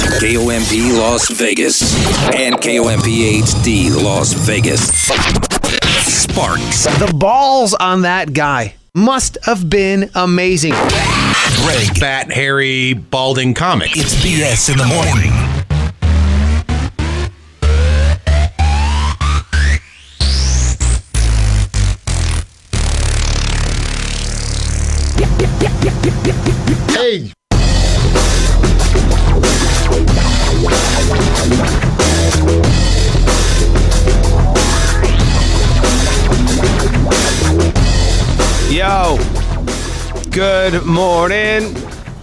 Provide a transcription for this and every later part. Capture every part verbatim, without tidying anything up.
K O M P Las Vegas and K O M P H D Las Vegas. Sparks. The balls on that guy must have been amazing. Greg. Fat, hairy, balding comic. It's B S in the morning. Hey. Yo. Good morning.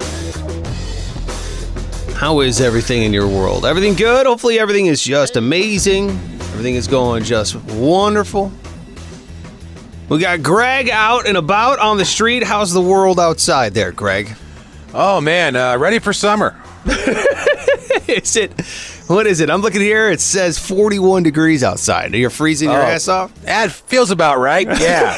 How is everything in your world? Everything good? Hopefully everything is just amazing. Everything is going just wonderful. We got Greg out and about on the street. How's the world outside there, Greg? Oh, man, uh, ready for summer. Is it? What is it? I'm looking here. It says forty-one degrees outside. You're freezing your Oh. ass off? That feels about right, yeah.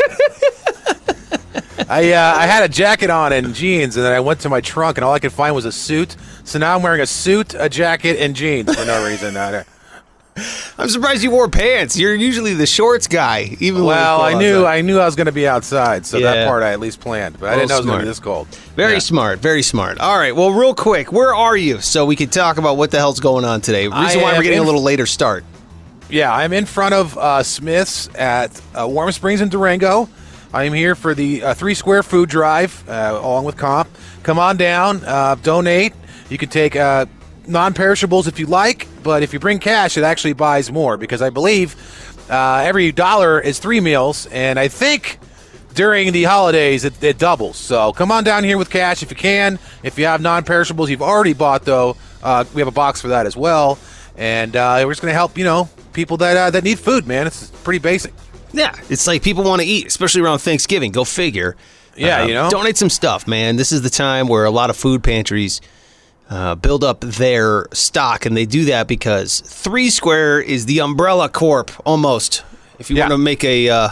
I uh, I had a jacket on and jeans, and then I went to my trunk, and all I could find was a suit. So now I'm wearing a suit, a jacket, and jeans for no reason. I I'm surprised you wore pants. You're usually the shorts guy. Even well, when I it's knew cold I knew I was going to be outside, so Yeah. that part I at least planned. But I didn't know it was going to be this cold. Very Yeah. smart, very smart. All right, well, real quick, where are you? So we can talk about what the hell's going on today. Reason I why we're am getting in- a little later start. Yeah, I'm in front of uh, Smith's at uh, Warm Springs in Durango. I am here for the uh, Three Square Food Drive, uh, along with Comp. Come on down, uh, donate. You can take uh, non-perishables if you like, but if you bring cash, it actually buys more because I believe uh, every dollar is three meals, and I think during the holidays it, it doubles. So come on down here with cash if you can. If you have non-perishables you've already bought, though, uh, we have a box for that as well. And uh, we're just going to help, you know, people that uh, that need food, man. It's pretty basic. Yeah, it's like people want to eat, especially around Thanksgiving. Go figure. Yeah, Uh, you know. Donate some stuff, man. This is the time where a lot of food pantries uh, build up their stock, and they do that because Three Square is the umbrella corp, almost. If you Yeah. want to make a, uh,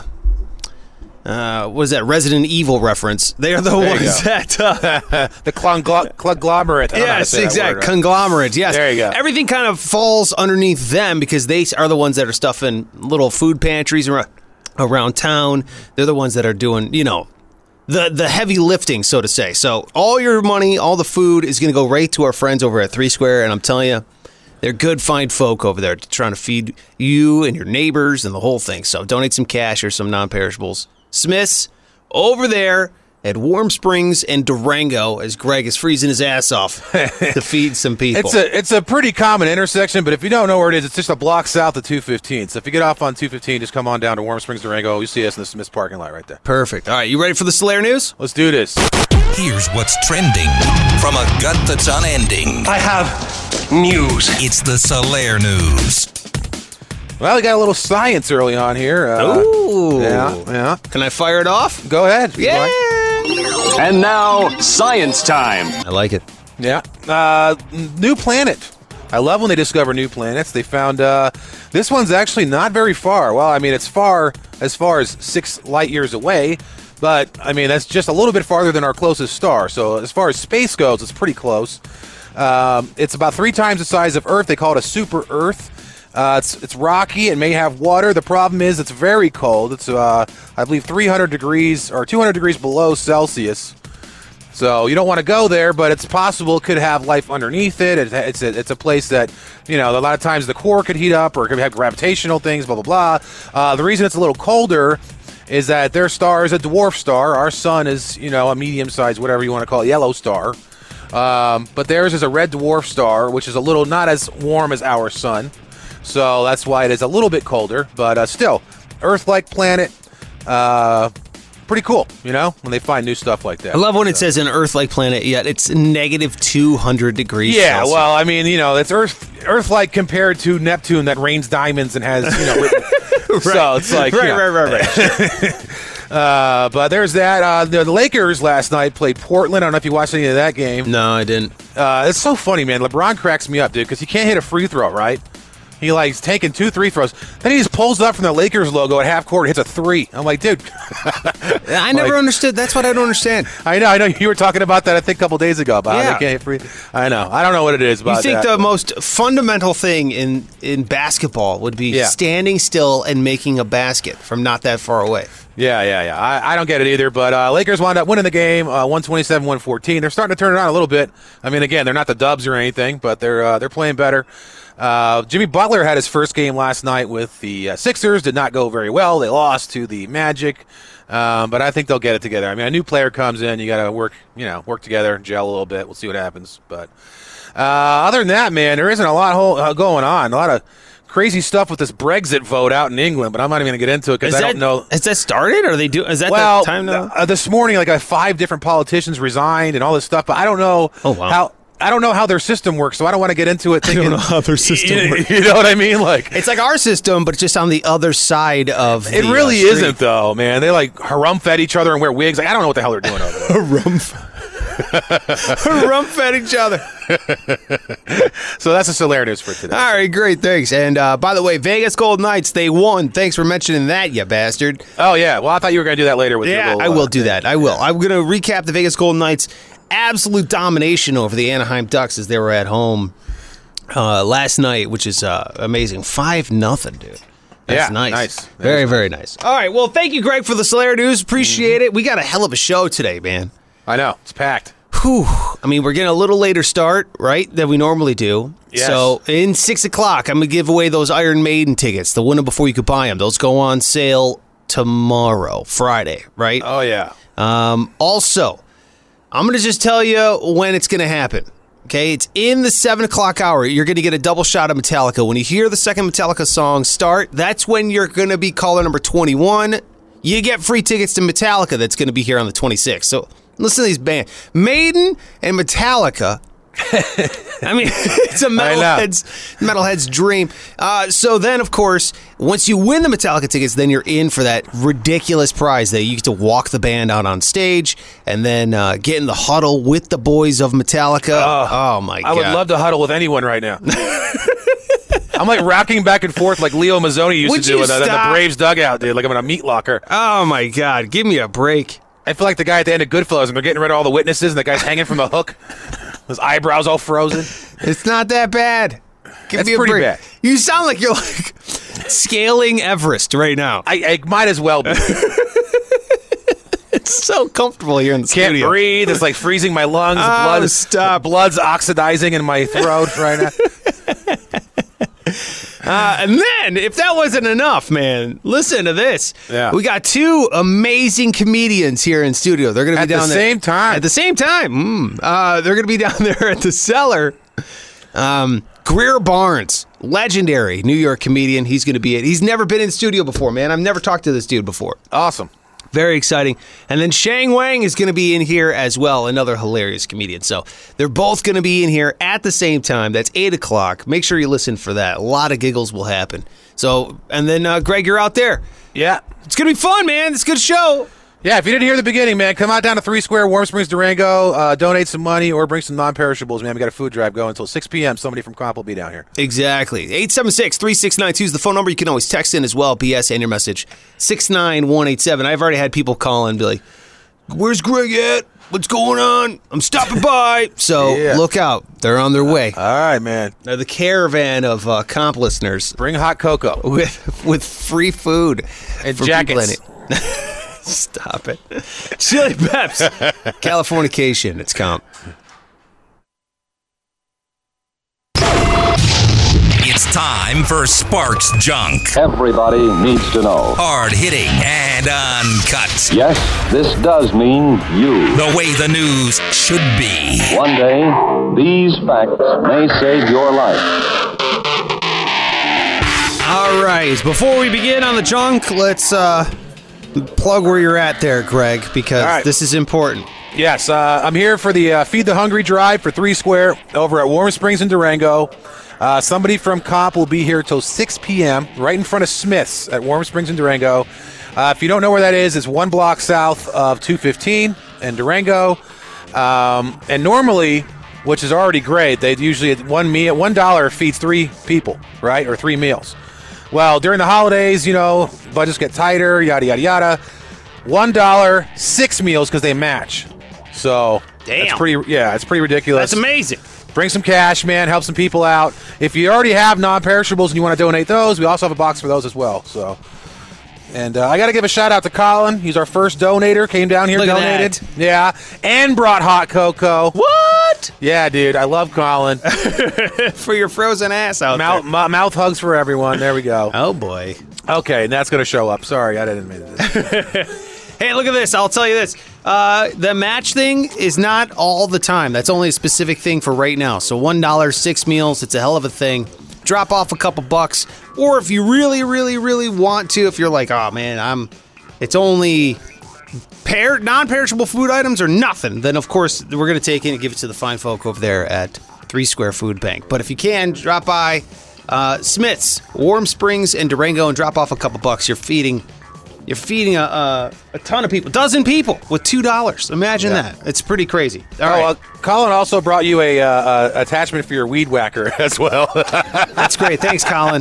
uh, what is that, Resident Evil reference, they are the There you ones go. that... Uh, The congl- conglomerate. I don't know how to Yes, say that exactly. word, right? Conglomerate, yes. There you go. Everything kind of falls underneath them because they are the ones that are stuffing little food pantries around, around town. They're the ones that are doing, you know, the, the heavy lifting, so to say. So all your money, all the food is going to go right to our friends over at Three Square, and I'm telling you, they're good, fine folk over there trying to feed you and your neighbors and the whole thing. So donate some cash or some non-perishables. Smith's over there at Warm Springs and Durango as Greg is freezing his ass off to feed some people. It's a it's a pretty common intersection, but if you don't know where it is, it's just a block south of two fifteen. So if you get off on two fifteen, just come on down to Warm Springs, Durango. You see us in the Smith's parking lot right there. Perfect. All right, you ready for the Solaire news? Let's do this. Here's what's trending from a gut that's unending. I have news. It's the Solaire News. Well, we got a little science early on here. Uh, Ooh. Yeah, yeah. Can I fire it off? Go ahead. if you Yeah. like. And now, science time. I like it. Yeah. Uh, new planet. I love when they discover new planets. They found uh, this one's actually not very far. Well, I mean, it's far as far as six light years away, but I mean, that's just a little bit farther than our closest star. So as far as space goes, it's pretty close. Um, it's about three times the size of Earth. They call it a super Earth. Uh, it's it's rocky. It may have water. The problem is it's very cold. It's uh, I believe three hundred degrees or two hundred degrees below Celsius. So you don't want to go there, but it's possible it could have life underneath it. It's it's a, it's a place that, you know, a lot of times the core could heat up or it could have gravitational things, blah, blah, blah. Uh, the reason it's a little colder is that their star is a dwarf star. Our sun is, you know, a medium-sized, whatever you want to call it, yellow star. Um, but theirs is a red dwarf star, which is a little not as warm as our sun. So that's why it is a little bit colder. But uh, still, Earth-like planet. Uh, pretty cool, you know, when they find new stuff like that. I love when it So- says an Earth-like planet, yet it's negative two hundred degrees Yeah, Celsius. well, I mean, you know, it's Earth, Earth-like compared to Neptune that rains diamonds and has, you know, written, so it's like, right, you know. right, right, right. Uh, but there's that. Uh, the, the Lakers last night played Portland. I don't know if you watched any of that game. No, I didn't. Uh, it's so funny, man. LeBron cracks me up, dude, because he can't hit a free throw, right? He likes taking two three throws. Then he just pulls up from the Lakers logo at half court and hits a three. I'm like, dude. I never like, understood. That's what I don't understand. I know. I know. You were talking about that, I think, a couple days ago. About Yeah. how they can't hit free. I know. I don't know what it is about You think that. the most fundamental thing in, in basketball would be Yeah. standing still and making a basket from not that far away. Yeah, yeah, yeah. I, I don't get it either, but uh, Lakers wound up winning the game, uh, one twenty-seven one fourteen. They're starting to turn it on a little bit. I mean, again, they're not the Dubs or anything, but they're uh, they're playing better. Uh, Jimmy Butler had his first game last night with the uh, Sixers. Did not go very well. They lost to the Magic, um, but I think they'll get it together. I mean, a new player comes in, you got to work, you know, work together, gel a little bit. We'll see what happens. But uh, other than that, man, there isn't a lot whole, uh, going on. A lot of crazy stuff with this Brexit vote out in England, but I'm not even going to get into it because I that, don't know. Has that started? Or are they do? Is that Well, the time now? uh, this morning, like uh, five different politicians resigned and all this stuff, but I don't know Oh, wow. how. I don't know how their system works, so I don't want to get into it. Thinking, don't know how their system you, works. You know what I mean? Like It's like our system, but just on the other side of it the, really uh, street. isn't, though, man. They like harumph at each other and wear wigs. Like I don't know what the hell they're doing over there. Harumph. Harumph at each other. So that's the Solaire news for today. All right, great, thanks. And uh, by the way, Vegas Golden Knights, they won. Thanks for mentioning that, you bastard. Oh yeah, well I thought you were going to do that later with your Yeah, little, I will uh, do that. I will. I'm going to recap the Vegas Golden Knights' absolute domination over the Anaheim Ducks as they were at home uh, last night, which is uh, amazing. Five nothing, dude. That's Yeah, nice. nice. That Very, is very nice. All right, well, thank you, Greg, for the Solaire news. Appreciate it. We got a hell of a show today, man. I know it's packed. Whew. I mean, we're getting a little later start, right, than we normally do. Yes. So, in six o'clock, I'm going to give away those Iron Maiden tickets, the winner before you could buy them. Those go on sale tomorrow, Friday, right? Oh yeah. Um, also, I'm going to just tell you when it's going to happen. Okay, it's in the seven o'clock hour. You're going to get a double shot of Metallica. When you hear the second Metallica song start, that's when you're going to be caller number twenty-one. You get free tickets to Metallica that's going to be here on the twenty-sixth. So listen to these bands. Maiden and Metallica. I mean, it's a metalhead's, metalhead's dream. Uh, so then, of course, once you win the Metallica tickets, then you're in for that ridiculous prize that you get to walk the band out on stage and then uh, get in the huddle with the boys of Metallica. Oh, my God. I would love to huddle with anyone right now. I'm like rocking back and forth like Leo Mazzoni used Would to do you with uh, the stop? Braves dugout, dude. Like I'm in a meat locker. Oh, my God. Give me a break. I feel like the guy at the end of Goodfellas, and they're getting rid of all the witnesses, and the guy's hanging from the hook, his eyebrows all frozen. It's not that bad. Give That's me a pretty break. bad. You sound like you're like scaling Everest right now. I, I might as well be. It's so comfortable here in the Can't studio. breathe. It's like freezing my lungs. Oh, Blood, stop. Blood's oxidizing in my throat right now. Uh, and then, if that wasn't enough, man, listen to this. Yeah. We got two amazing comedians here in studio. They're going to be At down the there same time. At the same time, mm, uh, they're going to be down there at the Cellar. Um, Greer Barnes, legendary New York comedian. He's going to be it. He's never been in studio before, man. I've never talked to this dude before. Awesome. Very exciting. And then Shang Wang is going to be in here as well, another hilarious comedian. So they're both going to be in here at the same time. That's eight o'clock. Make sure you listen for that. A lot of giggles will happen. So, and then, uh, Greg, you're out there. Yeah. It's going to be fun, man. It's a good show. Yeah, if you didn't hear the beginning, man, come out down to Three Square, Warm Springs, Durango, uh, donate some money or bring some non-perishables, man. We got a food drive going until six p.m. Somebody from Comp will be down here. Exactly. eight seven six, three six nine two is the phone number. You can always text in as well, B S and your message. six nine one eight seven. I've already had people call and be like, where's Greg at? What's going on? I'm stopping by. So Yeah. look out. They're on their way. All right, man. They're the caravan of uh, Comp listeners Bring hot cocoa. with with free food And for people jackets. in it. Stop it. Chili Peps. Californication. It's Comp. It's time for Sparks Junk. Everybody needs to know. Hard hitting and uncut. Yes, this does mean you. The way the news should be. One day, these facts may save your life. All right. Before we begin on the junk, let's uh, plug where you're at there, Greg, because All right. this is important. Yes, uh, I'm here for the uh, Feed the Hungry drive for Three Square over at Warm Springs in Durango. Uh, somebody from Comp will be here till six p.m. right in front of Smith's at Warm Springs in Durango. Uh, if you don't know where that is, it's one block south of two fifteen in Durango. Um, and normally, which is already great. They usually one meal, one dollar feeds three people, right, or three meals. Well, during the holidays, you know, budgets get tighter, yada yada yada. One dollar, six meals because they match. So Damn. It's pretty. Yeah, it's pretty ridiculous. That's amazing. Bring some cash, man. Help some people out. If you already have non-perishables and you want to donate those, we also have a box for those as well. So, and uh, I got to give a shout out to Colin. He's our first donator. Came down here, Look at donated. that. Yeah, and brought hot cocoa. What? Yeah, dude. I love Colin. For your frozen ass out mouth, there. m- mouth hugs for everyone. There we go. Oh, boy. Okay, and that's going to show up. Sorry, I didn't mean this. Hey, look at this. I'll tell you this. Uh, the match thing is not all the time. That's only a specific thing for right now. So one dollar, six meals. It's a hell of a thing. Drop off a couple bucks. Or if you really, really, really want to, if you're like, oh, man, I'm. it's only per- non-perishable food items or nothing, then, of course, we're going to take it and give it to the fine folk over there at Three Square Food Bank. But if you can, drop by uh, Smith's, Warm Springs, and Durango and drop off a couple bucks. You're feeding... You're feeding a, a a ton of people, dozen people with two dollars. Imagine Yeah. that. It's pretty crazy. All oh, right, uh, Colin also brought you a uh, uh, attachment for your weed whacker as well. that's great. Thanks, Colin.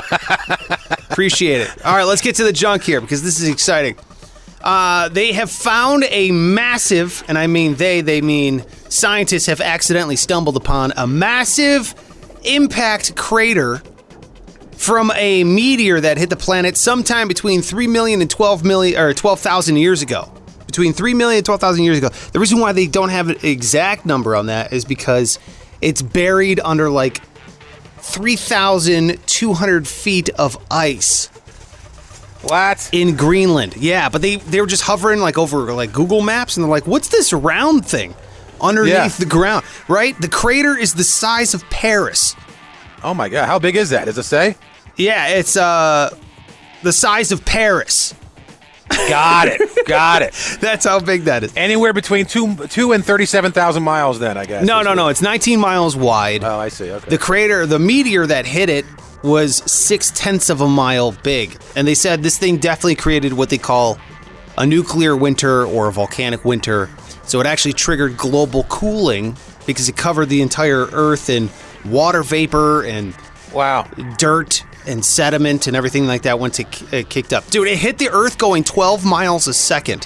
Appreciate it. All right, let's get to the junk here because this is exciting. Uh, they have found a massive, and I mean they, they mean scientists have accidentally stumbled upon a massive impact crater from a meteor that hit the planet sometime between three million and twelve million or twelve thousand years ago. Between three million and twelve thousand years ago. The reason why they don't have an exact number on that is because it's buried under like three thousand two hundred feet of ice What? in Greenland. Yeah, but they they were just hovering like over like Google Maps and they're like, "What's this round thing underneath Yeah. the ground?" Right? The crater is the size of Paris. Oh my God! How big is that? Does it say? Yeah, it's uh the size of Paris. Got it. Got it. That's how big that is. Anywhere between two, two and thirty-seven thousand miles. Then I guess. No, no, no. It's nineteen miles wide. Oh, I see. Okay. The crater, the meteor that hit it was six tenths of a mile big. And they said this thing definitely created what they call a nuclear winter or a volcanic winter. So it actually triggered global cooling because it covered the entire Earth in water vapor and Wow. dirt and sediment and everything like that went to uh, kicked up. Dude, it hit the Earth going twelve miles a second.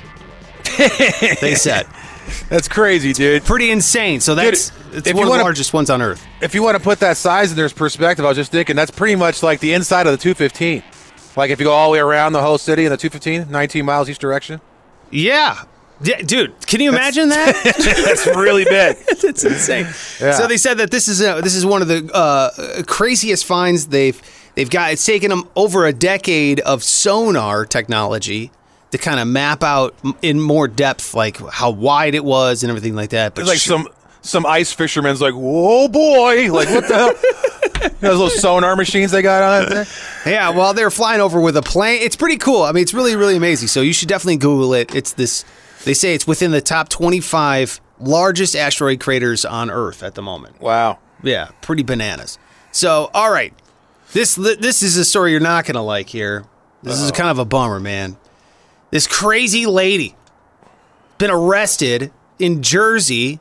They said. That's crazy, dude. Pretty insane. So that's Dude, it's if one you of the wanna- largest ones on Earth. If you want to put that size in there's perspective, I was just thinking that's pretty much like the inside of the two fifteen. Like if you go all the way around the whole city in the two fifteen, nineteen miles each direction. Yeah. Yeah, dude, can you imagine that? That's really big. It's insane. Yeah. So they said that this is a, this is one of the uh, craziest finds they've they've got. It's taken them over a decade of sonar technology to kind of map out m- in more depth, like how wide it was and everything like that. But There's like sh- some some ice fishermen's like, whoa, boy, like what the hell? Those little sonar machines they got on it there. yeah, well, they're flying over with a plane. It's pretty cool. I mean, it's really really amazing. So you should definitely Google it. It's this. They say it's within the top twenty-five largest asteroid craters on Earth at the moment. Wow. Yeah, pretty bananas. So, all right. This this is a story you're not going to like here. This is kind of a bummer, man. This crazy lady been arrested in Jersey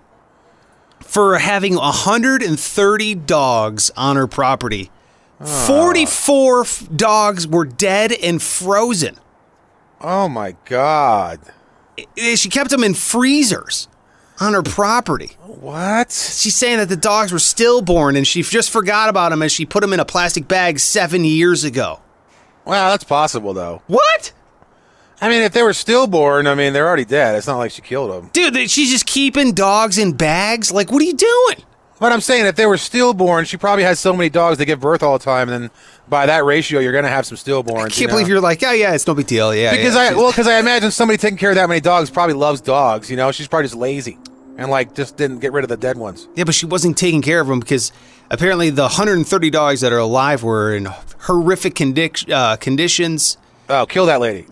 for having one hundred thirty dogs on her property. forty-four f- dogs were dead and frozen. Oh my God. She kept them in freezers on her property. What? She's saying that the dogs were stillborn and she just forgot about them as she put them in a plastic bag seven years ago. Well, that's possible though. What? I mean, if they were stillborn, I mean, they're already dead. It's not like she killed them. Dude, they- she's just keeping dogs in bags? Like, what are you doing? But I'm saying if they were stillborn, she probably has so many dogs they give birth all the time, and then by that ratio, you're going to have some stillborns. I can't believe you're like, oh, yeah, it's no big deal. Yeah, Because yeah, I she's- well, because I imagine somebody taking care of that many dogs probably loves dogs. You know, she's probably just lazy and like just didn't get rid of the dead ones. Yeah, but she wasn't taking care of them because apparently the one hundred thirty dogs that are alive were in horrific condi- uh, conditions. Oh, kill that lady.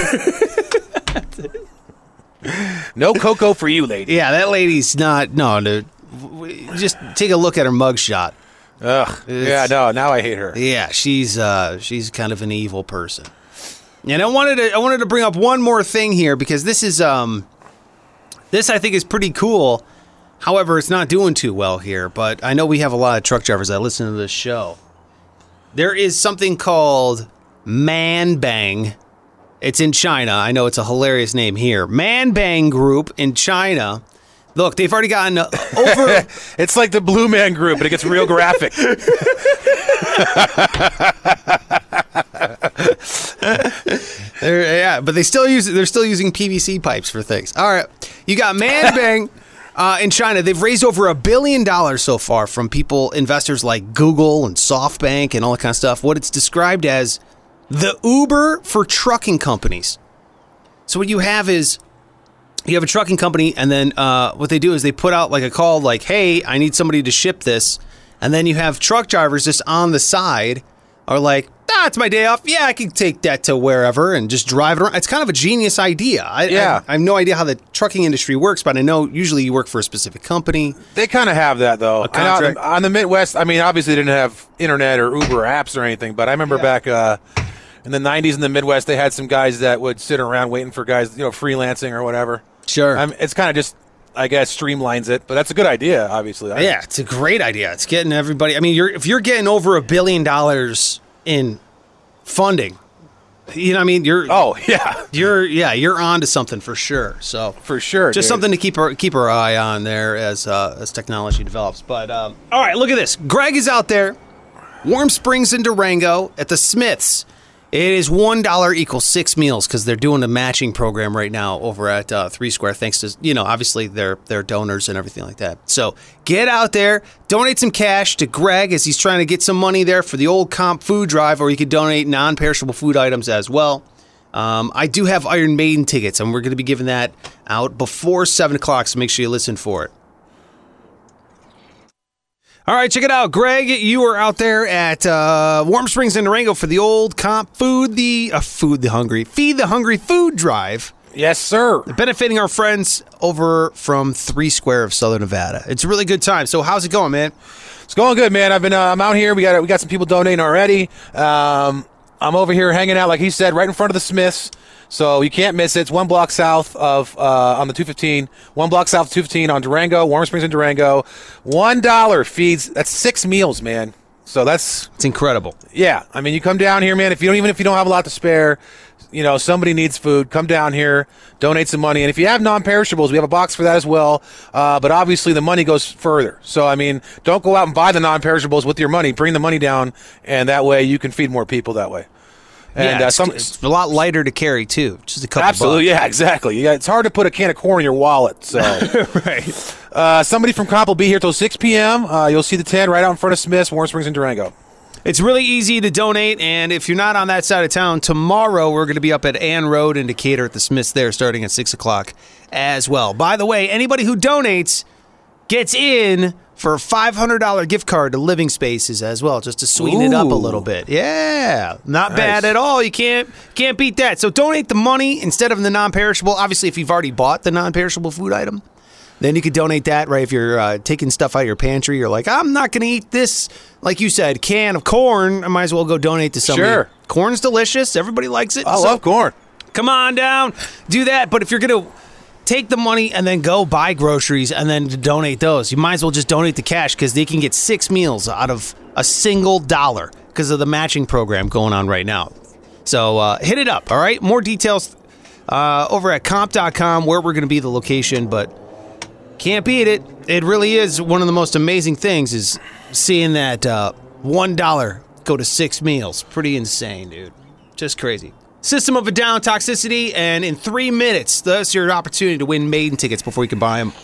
No cocoa for you, lady. Yeah, that lady's not, no, no. Just take a look at her mugshot. Ugh. Yeah, no. Now I hate her. Yeah, she's uh, she's kind of an evil person. And I wanted to I wanted to bring up one more thing here because this is um this I think is pretty cool. However, it's not doing too well here, but I know we have a lot of truck drivers that listen to this show. There is something called Manbang. It's in China. I know it's a hilarious name here. Manbang Group in China. Look, they've already gotten over... It's like the Blue Man Group, but it gets real graphic. They're, yeah, but they still use they're still using P V C pipes for things. All right, you got Manbang uh, in China. They've raised over a billion dollars so far from people, investors like Google and SoftBank and all that kind of stuff. What it's described as the Uber for trucking companies. So what you have is you have a trucking company, and then uh, what they do is they put out like a call, like, "Hey, I need somebody to ship this," and then you have truck drivers just on the side are like, ah, it's my day off. Yeah, I can take that to wherever and just drive it around. It's kind of a genius idea. I, Yeah. I, I have no idea how the trucking industry works, but I know usually you work for a specific company. They kind of have that, though. A contract. And on, on the Midwest, I mean, obviously they didn't have internet or Uber apps or anything, but I remember Yeah. back uh, in the nineties in the Midwest, they had some guys that would sit around waiting for guys, you know, freelancing or whatever. Sure. Um, it's kind of just, I guess, streamlines it, but that's a good idea, obviously. I- Yeah, it's a great idea. It's getting everybody. I mean, you're if you're getting over a billion dollars in funding, you know what I mean? You're Oh, yeah, you're yeah, you're on to something for sure. So for sure. just dude. something to keep our keep our eye on there as uh, as technology develops. But um, all right, look at this. Greg is out there, Warm Springs in Durango at the Smiths. It is one dollar equals six meals because they're doing a matching program right now over at uh, Three Square. Thanks to you know obviously their their donors and everything like that. So get out there, donate some cash to Greg as he's trying to get some money there for the old comp food drive, or you could donate non-perishable food items as well. Um, I do have Iron Maiden tickets, and we're going to be giving that out before seven o'clock, so make sure you listen for it. All right, check it out. Greg, you are out there at uh, Warm Springs in Durango for the old comp food, the uh, food the hungry, feed the hungry food drive, Yes, sir. benefiting our friends over from Three Square of Southern Nevada. It's a really good time. So how's it going, man? It's going good, man. I've been uh, I'm out here. We got we got some people donating already. Um, I'm over here hanging out, like he said, right in front of the Smiths. So you can't miss it. It's one block south of uh, on the two fifteen. One block south of two fifteen on Durango, Warm Springs in Durango. One dollar feeds. That's six meals, man. So that's It's incredible. yeah. I mean, you come down here, man. If you don't even if you don't have a lot to spare, you know somebody needs food. Come down here, donate some money, and if you have non-perishables, we have a box for that as well. Uh, but obviously, the money goes further. So I mean, don't go out and buy the non-perishables with your money. Bring the money down, and that way you can feed more people that way. And yeah, uh, it's, some it's a lot lighter to carry too. Just a couple. absolutely, yeah, exactly. Yeah, it's hard to put a can of corn in your wallet. So bucks. Right. uh, somebody from comp will be here till six p.m. Uh, you'll see the tent right out in front of Smith's, Warm Springs in Durango. It's really easy to donate, and if you're not on that side of town, tomorrow we're going to be up at Ann Road in Decatur at the Smiths there starting at six o'clock as well. By the way, anybody who donates gets in for a five hundred dollars gift card to Living Spaces as well, just to sweeten it up a Ooh. little bit. Yeah, not Nice. bad at all. You can't can't beat that. So donate the money instead of the non-perishable. Obviously, if you've already bought the non-perishable food item, then you could donate that, right? If you're uh, taking stuff out of your pantry, you're like, I'm not going to eat this, like you said, can of corn. I might as well go donate to somebody. Sure. Corn's delicious. Everybody likes it. I So love corn. come on down, do that. But if you're going to take the money and then go buy groceries and then donate those, you might as well just donate the cash because they can get six meals out of a single dollar because of the matching program going on right now. So uh, hit it up, all right? More details uh, over at comp dot com where we're going to be the location, but can't beat it. It really is one of the most amazing things is seeing that uh, one dollar go to six meals. Pretty insane, dude. Just crazy. System of a Down, Toxicity, and in three minutes, that's your opportunity to win Maiden tickets before you can buy them.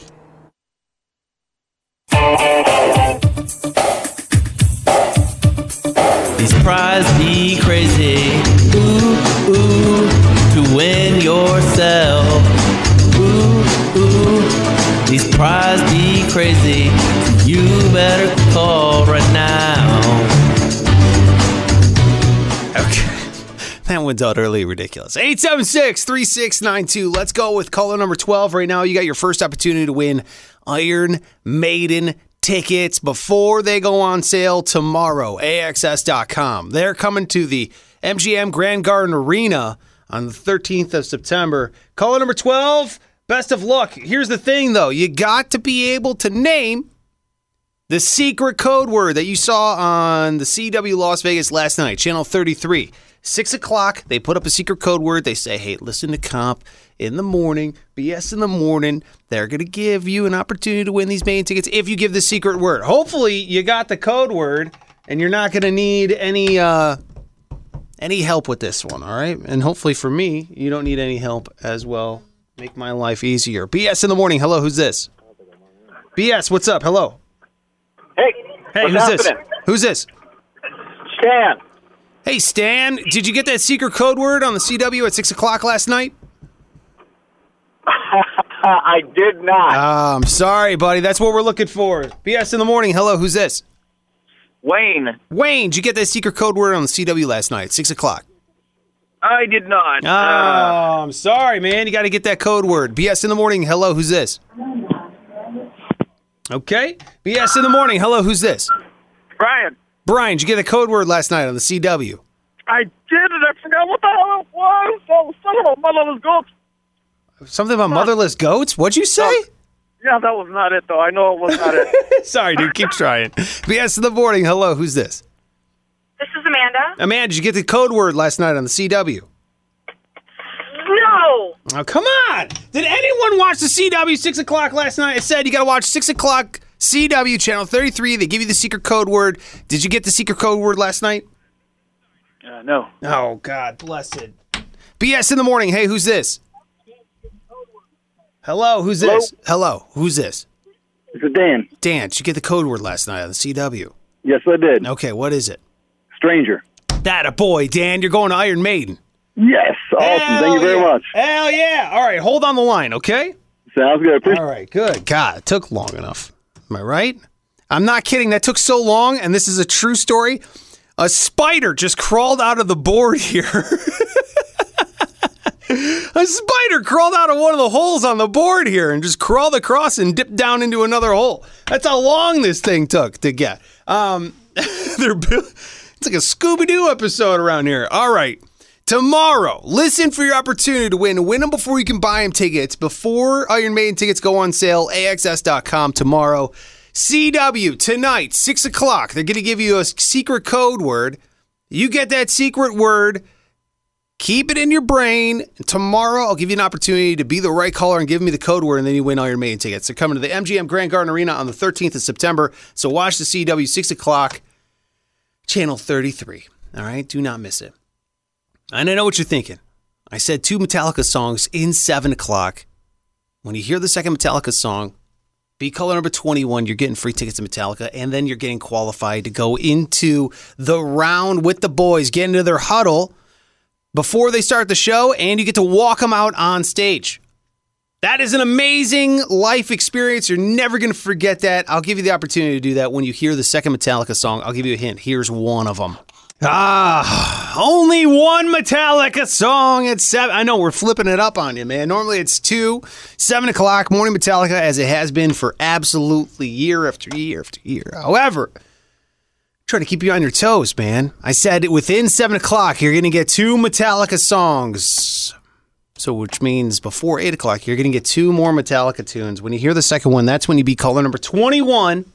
These prizes be crazy. Ooh, ooh, to win yourself. Ooh, ooh, these prizes be crazy. You better call right now. Okay. That one's utterly ridiculous. eight seven six, three six nine two. Let's go with caller number twelve right now. You got your first opportunity to win Iron Maiden tickets before they go on sale tomorrow. A X S dot com. They're coming to the M G M Grand Garden Arena on the thirteenth of September. Caller number twelve, Best of luck. Here's the thing, though. You got to be able to name the secret code word that you saw on the C W Las Vegas last night, Channel thirty-three. Six o'clock, they put up a secret code word. They say, hey, listen to Comp in the morning, B S in the morning. They're going to give you an opportunity to win these main tickets if you give the secret word. Hopefully, you got the code word, and you're not going to need any uh, any help with this one, all right? And hopefully for me, you don't need any help as well. Make my life easier. B S in the morning. Hello, who's this? B S, what's up? Hello. Hey. Hey, what's who's happening? this? Who's this? Stan. Hey, Stan, did you get that secret code word on the C W at six o'clock last night? I did not. Uh, I'm sorry, buddy. That's what we're looking for. B S in the morning. Hello, who's this? Wayne. Wayne, did you get that secret code word on the C W last night at six o'clock? I did not. Oh, Uh, I'm sorry, man. You got to get that code word. B S in the morning. Hello, who's this? Okay. B S in the morning. Hello, who's this? Brian. Brian, did you get the code word last night on the C W? I did and I forgot what the hell it was. Oh, son of a motherless goat. Something about motherless goats? What'd you say? Yeah, that was not it, though. I know it was not it. Sorry, dude. Keep trying. B S in the morning. Hello, who's this? This is Amanda. Amanda, did you get the code word last night on the C W? No. Oh, come on. Did anyone watch the C W six o'clock last night? It said you got to watch six o'clock C W, Channel thirty-three. They give you the secret code word. Did you get the secret code word last night? Uh, no. Oh, God, blessed. B S in the morning. Hey, who's this? Hello, who's Hello? this? Hello, who's this? This is Dan. Dan, did you get the code word last night on the C W? Yes, I did. Okay, what is it? Stranger. That a boy, Dan. You're going to Iron Maiden. Yes. Awesome. Hell Thank you very yeah. much. Hell yeah. All right, hold on the line, okay? Sounds good. Appreciate All right, good. God, it took long enough. Am I right? I'm not kidding. That took so long, and this is a true story. A spider just crawled out of the board here. A spider crawled out of one of the holes on the board here and just crawled across and dipped down into another hole. That's how long this thing took to get. Um, they're bu- it's like a Scooby-Doo episode around here. All right. Tomorrow, listen for your opportunity to win. Win them before you can buy them tickets. Before Iron Maiden tickets go on sale, A X S dot com tomorrow. C W, tonight, six o'clock. They're going to give you a secret code word. You get that secret word. Keep it in your brain. Tomorrow, I'll give you an opportunity to be the right caller and give me the code word, and then you win Iron Maiden tickets. They're coming to the M G M Grand Garden Arena on the thirteenth of September. So watch the C W, six o'clock, Channel thirty-three. All right? Do not miss it. And I know what you're thinking. I said two Metallica songs in seven o'clock. When you hear the second Metallica song, be caller number twenty-one. You're getting free tickets to Metallica, and then you're getting qualified to go into the round with the boys, get into their huddle before they start the show, and you get to walk them out on stage. That is an amazing life experience. You're never going to forget that. I'll give you the opportunity to do that when you hear the second Metallica song. I'll give you a hint. Here's one of them. Ah, only one Metallica song at seven. I know we're flipping it up on you, man. Normally it's two, seven o'clock, morning Metallica, as it has been for absolutely year after year after year. However, try to keep you on your toes, man. I said within seven o'clock, you're going to get two Metallica songs. So, which means before eight o'clock, you're going to get two more Metallica tunes. When you hear the second one, that's when you be caller number twenty-one.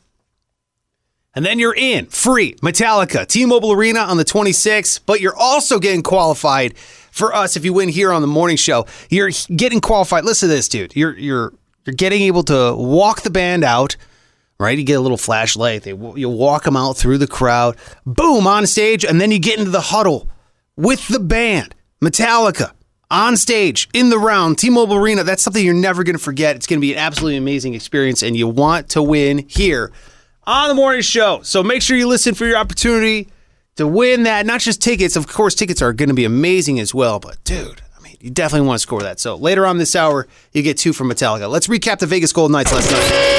And then you're in, free, Metallica, T-Mobile Arena on the twenty-sixth, but you're also getting qualified for us if you win here on the morning show. You're getting qualified. Listen to this, dude. You're you're you're getting able to walk the band out, right? You get a little flashlight. They, you walk them out through the crowd, boom, on stage, and then you get into the huddle with the band, Metallica, on stage, in the round, T-Mobile Arena. That's something you're never going to forget. It's going to be an absolutely amazing experience, and you want to win here on the morning show. So make sure you listen for your opportunity to win that. Not just tickets. Of course, tickets are going to be amazing as well. But, dude, I mean, you definitely want to score that. So later on this hour, you get two from Metallica. Let's recap the Vegas Golden Knights last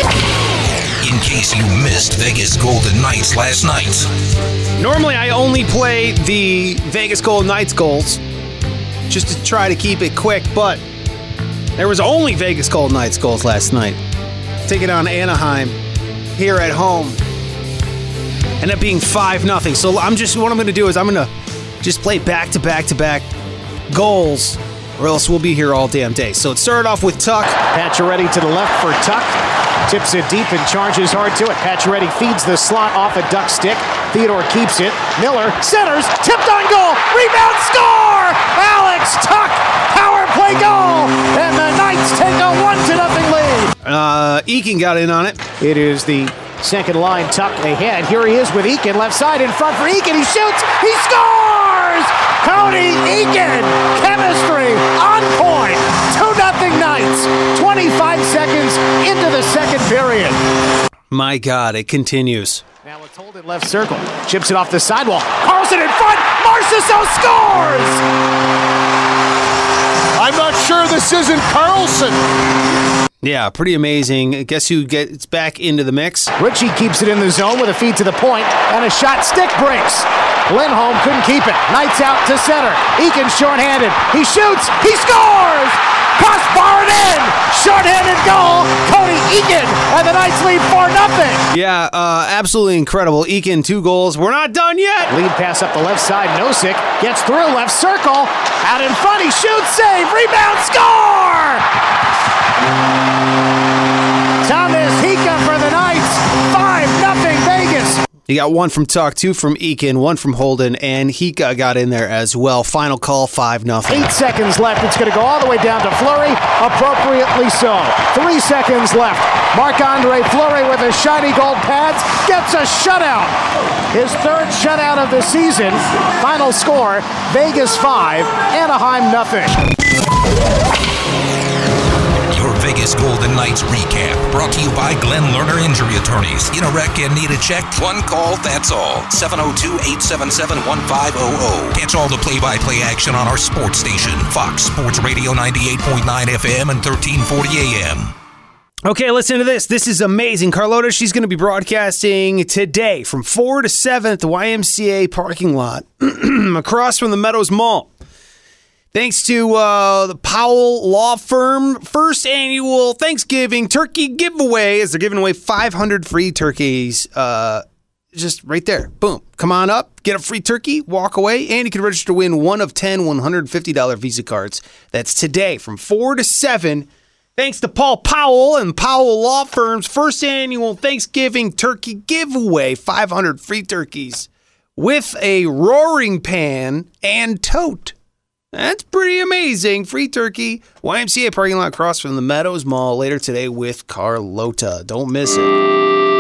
night. In case you missed Vegas Golden Knights last night. Normally, I only play the Vegas Golden Knights goals just to try to keep it quick. But there was only Vegas Golden Knights goals last night. Taking on Anaheim here at home. Ended up being five nothing. So I'm just, what I'm going to do is I'm going to just play back to back to back goals or else we'll be here all damn day. So it started off with Tuck. Pacioretty to the left for Tuck. Tips it deep and charges hard to it. Pacioretty feeds the slot off a duck stick. Theodore keeps it. Miller centers. Tipped on goal. Rebound score! Alex Tuck! Power play goal! And the Knights take a one to nothing lead. Uh, Eakin got in on it. It is the second line. Tuck ahead. Here he is with Eakin. Left side in front for Eakin. He shoots. He scores! Cody Eakin! Chemistry on point. two nothing Knights. twenty-five seconds into the second period. My God, it continues. Now it's holding left circle. Chips it off the sidewall. Carlson in front. Marchessault scores! I'm not sure this isn't Carlson. Yeah, pretty amazing. Guess who gets back into the mix? Ritchie keeps it in the zone with a feed to the point, and a shot stick breaks. Lindholm couldn't keep it. Knights out to center. Eakin shorthanded. He shoots. He scores! Cross barred in! Shorthanded goal. Cody Eakin, and the Knights lead four nothing. Yeah, uh, absolutely incredible. Eakin, two goals. We're not done yet. Lead pass up the left side. Nosek gets through left circle. Out in front. He shoots. Save. Rebound. Score! Thomas Hika for the Knights. five nothing Vegas. You got one from Tuck, two from Eakin, one from Holden, and Hika got in there as well. Final call, five nothing. Eight seconds left. It's going to go all the way down to Fleury. Appropriately so. Three seconds left. Marc-Andre Fleury with his shiny gold pads gets a shutout. His third shutout of the season. Final score, Vegas five, Anaheim nothing. Your Vegas Golden Knights recap, brought to you by Glenn Lerner Injury Attorneys. In a wreck and need a check? One call, that's all. seven oh two, eight seven seven, one five oh oh. Catch all the play-by-play action on our sports station, Fox Sports Radio ninety-eight point nine F M and thirteen forty A M. Okay, listen to this. This is amazing. Carlota, she's going to be broadcasting today from four to seven at the Y M C A parking lot across from the Meadows Mall. Thanks to uh, the Powell Law Firm, first annual Thanksgiving turkey giveaway, as they're giving away five hundred free turkeys. Uh, just right there. Boom. Come on up, get a free turkey, walk away, and you can register to win one of ten one hundred fifty dollars Visa cards. That's today from four to seven. Thanks to Paul Powell and Powell Law Firm's first annual Thanksgiving turkey giveaway. five hundred free turkeys with a roaring pan and tote. That's pretty amazing. Free turkey. Y M C A parking lot across from the Meadows Mall later today with Carlota. Don't miss it.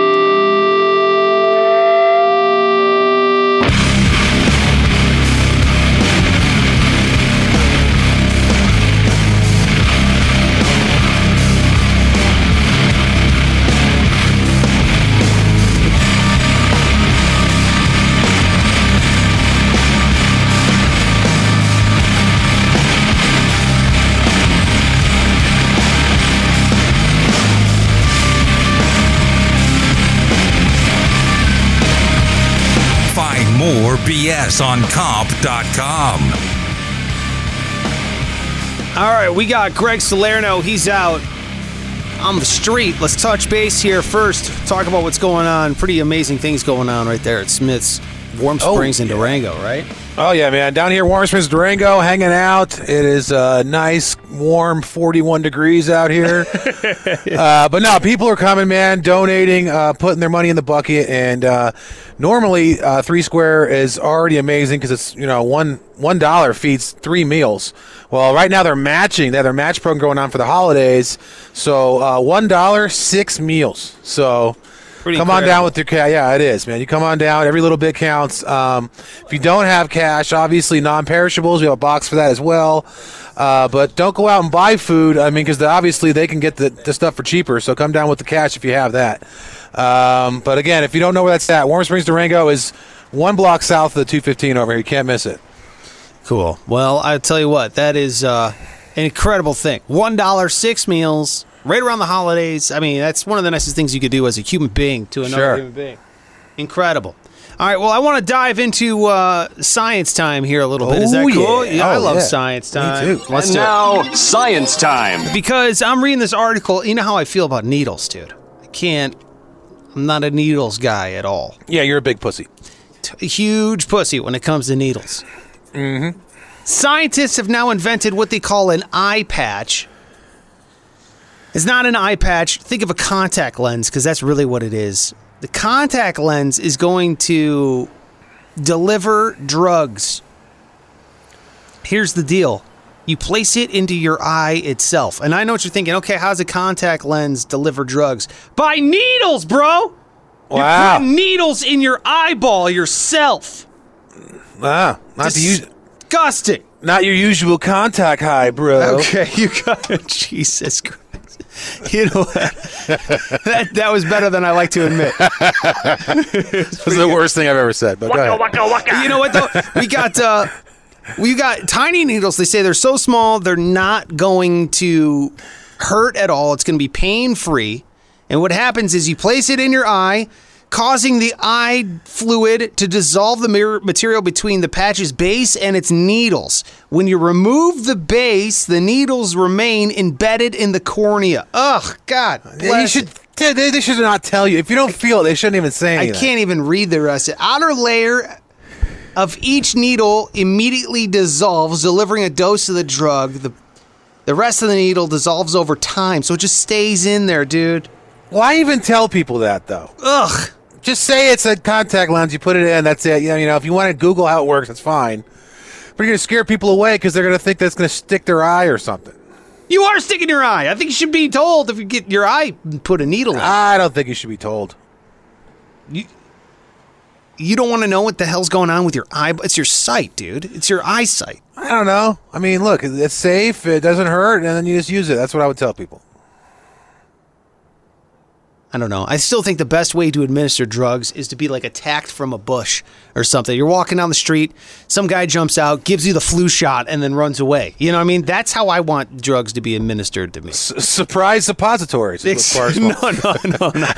More B S on comp dot com. All right, we got Greg Salerno. He's out on the street. Let's touch base here first. Talk about what's going on. Pretty amazing things going on right there at Smith's Warm Springs oh, in Durango, right? Oh, yeah, man. Down here, Warm Springs, Durango, hanging out. It is uh, nice, warm, forty-one degrees out here. uh, but no, people are coming, man, donating, uh, putting their money in the bucket. And uh, normally, uh, Three Square is already amazing because it's, you know, one one dollar feeds three meals. Well, right now they're matching. They have their match program going on for the holidays. So uh, one dollar, six meals. So Pretty come incredible. on down with your cash. Yeah, it is, man. You come on down. Every little bit counts. Um, if you don't have cash, obviously non-perishables, we have a box for that as well. Uh, but don't go out and buy food. I mean, because the, obviously they can get the, the stuff for cheaper. So come down with the cash if you have that. Um, but again, if you don't know where that's at, Warm Springs, Durango is one block south of the two fifteen over here. You can't miss it. Cool. Well, I'll tell you what, that is uh, an incredible thing. one dollar, six meals. Right around the holidays. I mean, that's one of the nicest things you could do as a human being to another sure. human being. Incredible. All right, well, I want to dive into uh, science time here a little bit. Is that oh, cool? Yeah, yeah oh, I love yeah. science time. Me too. Let's and do now, it. science time. Because I'm reading this article. You know how I feel about needles, dude. I can't. I'm not a needles guy at all. Yeah, you're a big pussy. T- huge pussy when it comes to needles. Mm-hmm. Scientists have now invented what they call an eye patch. It's not an eye patch. Think of a contact lens, because that's really what it is. The contact lens is going to deliver drugs. Here's the deal. You place it into your eye itself. And I know what you're thinking. Okay, how does a contact lens deliver drugs? By needles, bro! Wow. You're putting needles in your eyeball yourself. Ah, not the us- Disgusting. Not your usual contact high, bro. Okay, you got it. Jesus Christ. You know what? that that was better than I like to admit. This is the worst thing I've ever said. But Waka, go ahead. waka, waka. You know what though? We got uh, we got tiny needles. They say they're so small they're not going to hurt at all. It's going to be pain free. And what happens is you place it in your eye, causing the eye fluid to dissolve the mirror material between the patch's base and its needles. When you remove the base, the needles remain embedded in the cornea. Ugh, God. Yeah, you should. They, they should not tell you. If you don't feel it, they shouldn't even say anything. I can't even read the rest. The outer layer of each needle immediately dissolves, delivering a dose of the drug. The, the rest of the needle dissolves over time, so it just stays in there, dude. Why even tell people that, though? Ugh. Just say it's a contact lens. You put it in. That's it. You know, you know if you want to Google how it works, that's fine. But you're going to scare people away because they're going to think that's going to stick their eye or something. You are sticking your eye. I think you should be told if you get your eye put a needle in. I don't think you should be told. You, you don't want to know what the hell's going on with your eye. It's your sight, dude. It's your eyesight. I don't know. I mean, look, it's safe. It doesn't hurt, and then you just use it. That's what I would tell people. I don't know. I still think the best way to administer drugs is to be like attacked from a bush or something. You're walking down the street, some guy jumps out, gives you the flu shot, and then runs away. You know what I mean? That's how I want drugs to be administered to me. S- surprise suppositories. Is what no, no, no,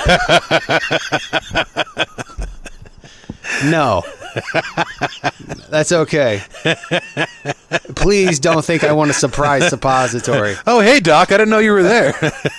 no. No. That's okay. Please don't think I want a surprise suppository. Oh, hey, Doc. I didn't know you were there.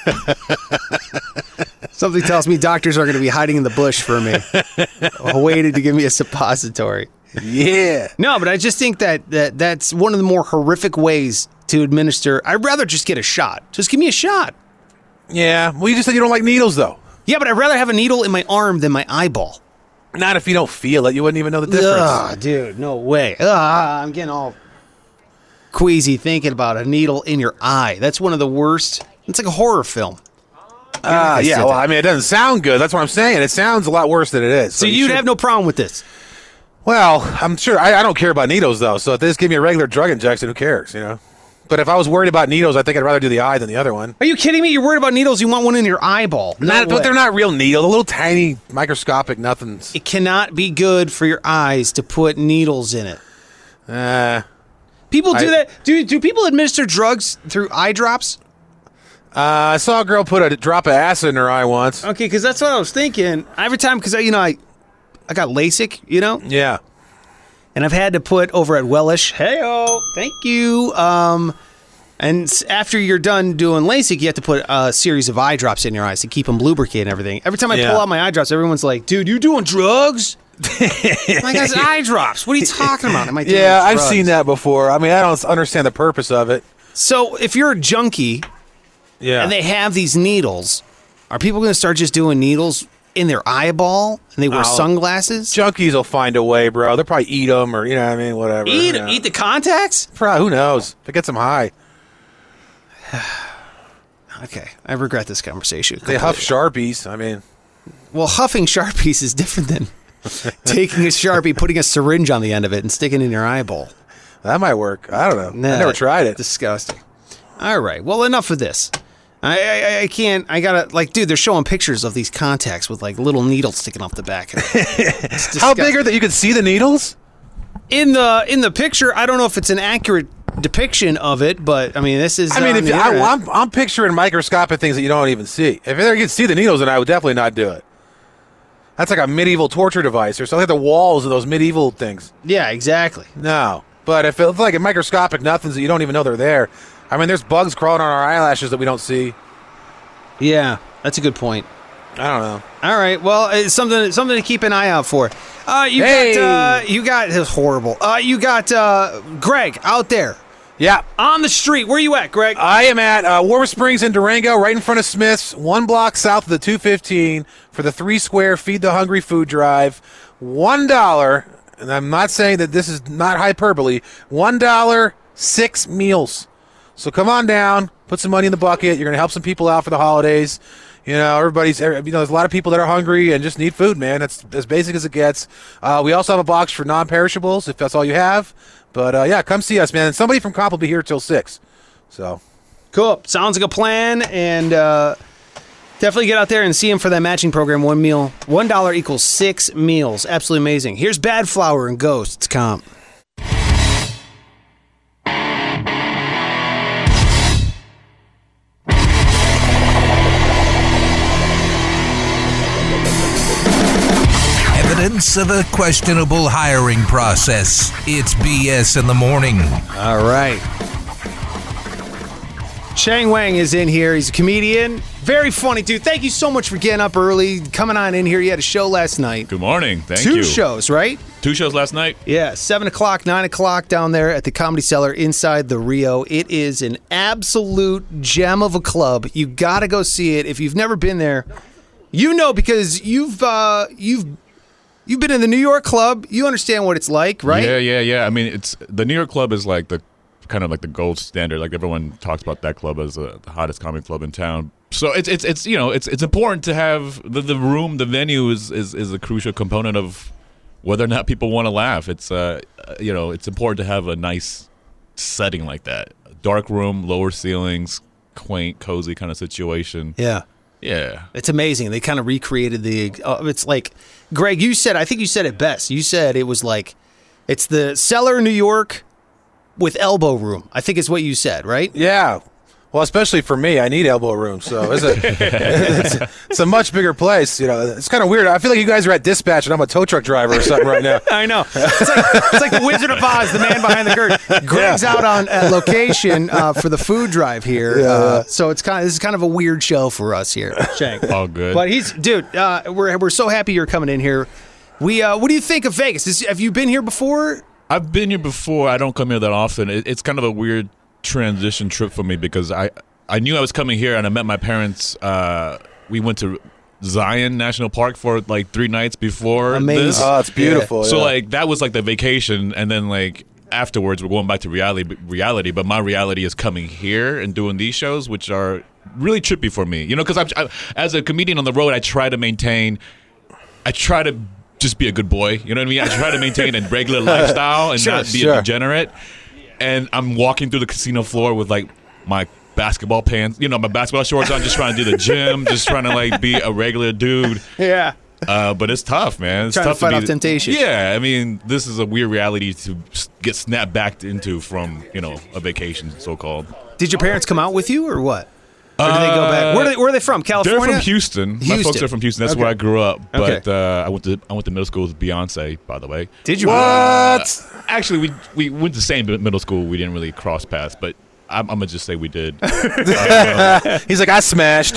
Something tells me doctors are going to be hiding in the bush for me, waiting to give me a suppository. Yeah. No, but I just think that, that that's one of the more horrific ways to administer. I'd rather just get a shot. Just give me a shot. Yeah. Well, you just said you don't like needles, though. Yeah, but I'd rather have a needle in my arm than my eyeball. Not if you don't feel it. You wouldn't even know the difference. Ugh, dude, no way. Ugh, I'm getting all queasy thinking about a needle in your eye. That's one of the worst. It's like a horror film. Ah, uh, yeah. Well, I mean, it doesn't sound good. That's what I'm saying. It sounds a lot worse than it is. So, so you you'd should have no problem with this? Well, I'm sure. I, I don't care about needles, though. So if they just give me a regular drug injection, who cares, you know? But if I was worried about needles, I think I'd rather do the eye than the other one. Are you kidding me? You're worried about needles? You want one in your eyeball. No not, way. But they're not real needles. A little tiny, microscopic nothings. It cannot be good for your eyes to put needles in it. Uh, people do I, that. Do, do people administer drugs through eye drops? Uh, I saw a girl put a drop of acid in her eye once. Okay, because that's what I was thinking. Every time, because, you know, I, I got LASIK, you know? Yeah. And I've had to put over at Wellish, hey-oh, thank you. Um, and after you're done doing LASIK, you have to put a series of eye drops in your eyes to keep them lubricated and everything. Every time I yeah. pull out my eye drops, everyone's like, dude, you doing drugs? Like, that's eye drops. What are you talking about? Am I doing yeah, drugs? I've seen that before. I mean, I don't understand the purpose of it. So if you're a junkie yeah. and they have these needles, are people going to start just doing needles in their eyeball and they wear oh, sunglasses? Junkies will find a way, bro. They'll probably eat them or, you know what I mean, whatever. Eat you know. eat the contacts? Probably, who knows? If it gets them high. Okay, I regret this conversation. They huff Sharpies. I mean, well, huffing Sharpies is different than taking a Sharpie, putting a syringe on the end of it, and sticking it in your eyeball. That might work. I don't know. Nah, I never tried it. Disgusting. All right. Well, enough of this. I, I I can't. I gotta like, dude. They're showing pictures of these contacts with like little needles sticking off the back. How big are that? You can see the needles in the in the picture. I don't know if it's an accurate depiction of it, but I mean, this is. I mean, if I, I'm I'm picturing microscopic things that you don't even see. If you could see the needles, then I would definitely not do it. That's like a medieval torture device or something, like the walls of those medieval things. Yeah, exactly. No, but if it's like a microscopic nothings that you don't even know they're there. I mean, there's bugs crawling on our eyelashes that we don't see. Yeah, that's a good point. I don't know. All right. Well, it's something something to keep an eye out for. Uh, you Hey! got uh, you got this horrible. Uh, you got uh, Greg out there. Yeah. On the street. Where you at, Greg? I am at uh, Warm Springs in Durango, right in front of Smith's, one block south of the two fifteen for the three square Feed the Hungry food drive. One dollar, and I'm not saying that this is not hyperbole. One dollar, six meals. So come on down, put some money in the bucket. You're going to help some people out for the holidays. You know, everybody's, you know, there's a lot of people that are hungry and just need food, man. That's as basic as it gets. Uh, we also have a box for non-perishables if that's all you have. But, uh, yeah, come see us, man. And somebody from Comp will be here till six. So, cool. Sounds like a plan. And uh, definitely get out there and see him for that matching program. One meal, one dollar equals six meals. Absolutely amazing. Here's Bad Flower and Ghosts Comp. Evidence of a questionable hiring process. It's B S in the morning. All right. Shang Wang is in here. He's a comedian. Very funny, dude. Thank you so much for getting up early, coming on in here. You had a show last night. Good morning. Thank Two you. Two shows, right? Two shows last night? Yeah, seven o'clock, nine o'clock down there at the Comedy Cellar inside the Rio. It is an absolute gem of a club. You got to go see it. If you've never been there, you know because you've uh, you've you've been in the New York Club. You understand what it's like, right? Yeah, yeah, yeah. I mean, it's the New York Club is like the kind of like the gold standard. Like everyone talks about that club as uh, the hottest comedy club in town. So it's it's it's you know it's it's important to have the, the room, the venue is, is is a crucial component of whether or not people want to laugh. It's uh you know it's important to have a nice setting like that. Dark room, lower ceilings, quaint, cozy kind of situation. Yeah. Yeah. It's amazing. They kind of recreated the uh, it's like Greg, you said I think you said it best. You said it was like it's the Cellar New York with elbow room. I think is what you said, right? Yeah. Well, especially for me, I need elbow room, so it's a, it's, a, it's a much bigger place. You know, it's kind of weird. I feel like you guys are at dispatch, and I'm a tow truck driver or something right now. I know. It's like, it's like the Wizard of Oz, the man behind the curtain. Greg's yeah. out on at location uh, for the food drive here, yeah. uh, so it's kind of this is kind of a weird show for us here, Shank. All good. But he's dude. Uh, we're we're so happy you're coming in here. We uh, what do you think of Vegas? Is, have you been here before? I've been here before. I don't come here that often. It, it's kind of a weird transition trip for me because I, I knew I was coming here and I met my parents. Uh, we went to Zion National Park for like three nights before Amazing. this. Oh, it's beautiful. Yeah. So yeah. like that was like the vacation, and then like afterwards we're going back to reality. Reality, but my reality is coming here and doing these shows, which are really trippy for me. You know, because I'm I, as a comedian on the road, I try to maintain. I try to just be a good boy. You know what I mean? I try to maintain a regular lifestyle and sure, not be sure. a degenerate. And I'm walking through the casino floor with like my basketball pants, you know, my basketball shorts on, just trying to do the gym, just trying to like be a regular dude. Yeah. Uh, but it's tough, man. It's trying tough to fight to be, off temptation. Yeah, I mean, this is a weird reality to get snapped back into from, you know, a vacation, so called. Did your parents come out with you or what? Or did they go back? Where are they, where are they from? California? They're from Houston. Houston. My folks are from Houston. That's Okay. where I grew up. But Okay. uh, I went to I went to middle school with Beyonce, by the way. Did you? What? Uh, actually, we we went to the same middle school. We didn't really cross paths, but I'm, I'm gonna just say we did. uh, He's like, I smashed.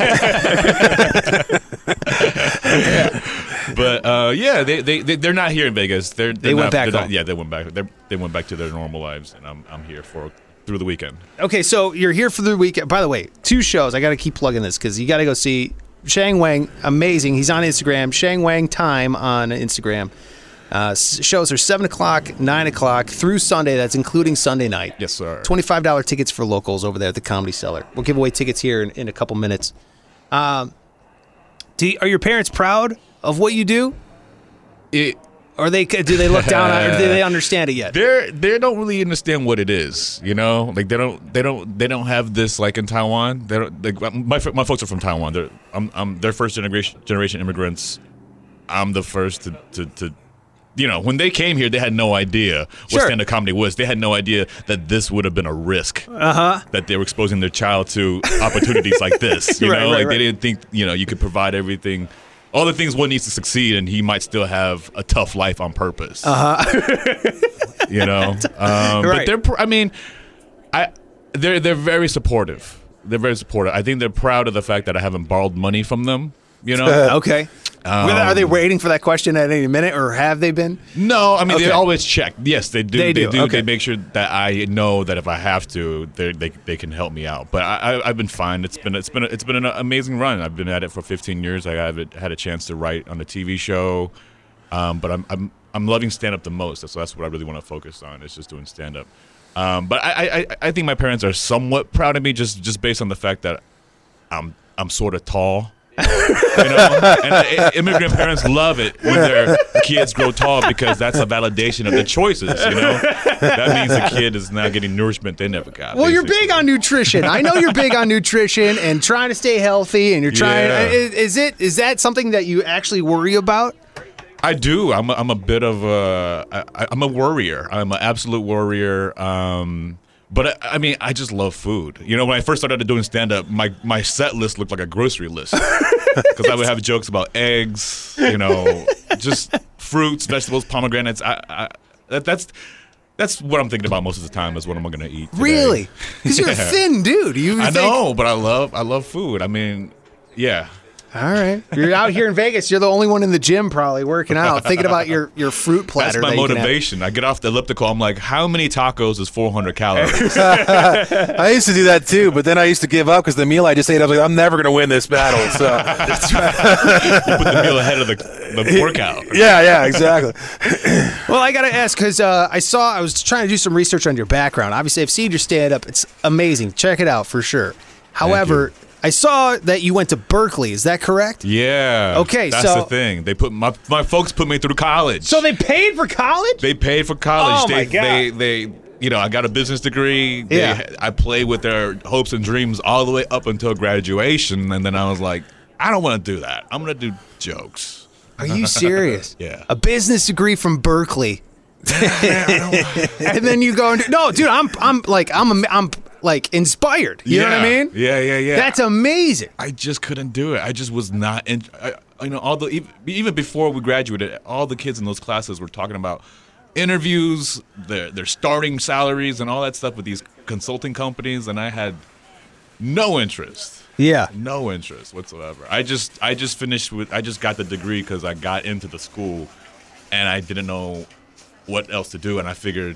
but uh, yeah, they they they they're not here in Vegas. They're, they're They went not, back they're home. Not, yeah, they went back. They're, they went back to their normal lives, and I'm I'm here for through the weekend. Okay, so you're here for the weekend. By the way, two shows. I got to keep plugging this because you got to go see Shang Wang. Amazing. He's on Instagram. Shang Wang Time on Instagram. Uh, shows are seven o'clock, nine o'clock through Sunday. That's including Sunday night. Yes, sir. twenty-five dollars tickets for locals over there at the Comedy Cellar. We'll give away tickets here in, in a couple minutes. Um, do you, are your parents proud of what you do? It. Or they do they look down on it, or do they understand it yet? They're they don't really understand what it is, you know. Like they don't they don't they don't have this like in Taiwan. They don't. Like, my my folks are from Taiwan. They're I'm I'm they're first generation generation immigrants. I'm the first to to, to you know, when they came here, they had no idea what Sure. stand-up comedy was. They had no idea that this would have been a risk. Uh huh. That they were exposing their child to opportunities like this. You Right, know, right, like right. they didn't think you know you could provide everything. All the things one needs to succeed, and he might still have a tough life on purpose. Uh huh. You know, um, Right. but they're. pr- I mean, I they're they're very supportive. They're very supportive. I think they're proud of the fact that I haven't borrowed money from them. You know? Okay. Um, Are they waiting for that question at any minute, or have they been? No, I mean Okay. they always check. Yes, they do. They They do, do. okay. They make sure that I know that if I have to, they they, they can help me out. But I, I, I've been fine. It's been it's been it's been an amazing run. I've been at it for fifteen years. I have had a chance to write on the T V show, um, but I'm I'm I'm loving stand up the most. So that's what I really want to focus on. Is just doing stand up. Um, but I, I I think my parents are somewhat proud of me just just based on the fact that I'm I'm sort of tall. You know, and uh, immigrant parents love it when their kids grow tall because that's a validation of the choices. You know, that means the kid is now getting nourishment they never got. Well, you're basically. big on nutrition. I know you're big on nutrition and trying to stay healthy, and you're trying. Yeah. Is, is it is that something that you actually worry about? I do. I'm a, I'm a bit of a I, I'm a worrier. I'm an absolute worrier. Um, But I, I mean, I just love food. You know, when I first started doing stand-up, my, my set list looked like a grocery list because I would have jokes about eggs, you know, just fruits, vegetables, pomegranates. I, I that, that's that's what I'm thinking about most of the time is what am I going to eat today. Really? Because you're a Yeah. thin dude. You I think- know, but I love I love food. I mean, yeah. All right. You're out here in Vegas. You're the only one in the gym probably working out, thinking about your, your fruit platter. That's my that you can have. motivation. I get off the elliptical. I'm like, how many tacos is four hundred calories? I used to do that too, but then I used to give up because the meal I just ate, I was like, I'm never going to win this battle. So You put the meal ahead of the, the workout. yeah, yeah, exactly. Well, I got to ask because uh, I saw, I was trying to do some research on your background. Obviously, I've seen your stand up. It's amazing. Check it out for sure. However, I saw that you went to Berkeley. Is that correct? Yeah. Okay, that's so- the thing. They put my my folks put me through college. So they paid for college? They paid for college. Oh, they, my God. They they you know I got a business degree. They, Yeah. I played with their hopes and dreams all the way up until graduation, and then I was like, I don't want to do that. I'm gonna do jokes. Are you serious? Yeah. A business degree from Berkeley. And then you go and do, no, dude, I'm I'm like I'm I'm like inspired. You know what I Yeah. mean? Yeah, yeah, yeah. That's amazing. I just couldn't do it. I just was not. In, I, you know, all the even, even before we graduated, all the kids in those classes were talking about interviews, their their starting salaries, and all that stuff with these consulting companies, and I had no interest. Yeah. No interest whatsoever. I just I just finished with. I just got the degree because I got into the school, and I didn't know what else to do, and I figured.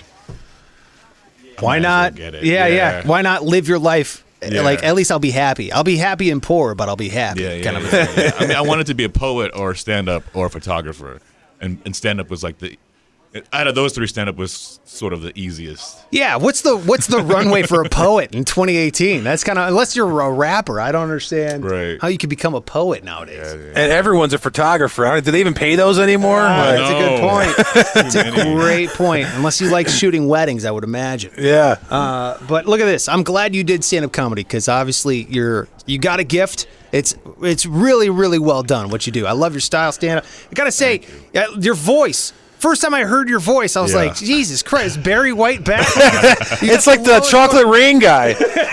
I Why might as well not? get it. Yeah, yeah, Why not live your life? Yeah. Like at least I'll be happy. I'll be happy and poor, but I'll be happy. Yeah, yeah, kind of a yeah, thing. yeah. I mean, I wanted to be a poet or stand up or a photographer, and and stand up was like the out of those three, stand up was sort of the easiest. Yeah, what's the what's the runway for a poet in twenty eighteen? That's kind of unless you're a rapper, I don't understand Right. how you can become a poet nowadays. And everyone's a photographer. I don't- Do they even pay those anymore? Ah, Like- that's a good point. That's a great point. Unless you like shooting weddings, I would imagine. Yeah. Uh, but look at this. I'm glad you did stand-up comedy because obviously you're you got a gift. It's it's really really well done what you do. I love your style stand-up. I gotta say, uh, your voice. First time I heard your voice, I was Yeah. like, Jesus Christ, Barry White back. It's like the chocolate rain guy.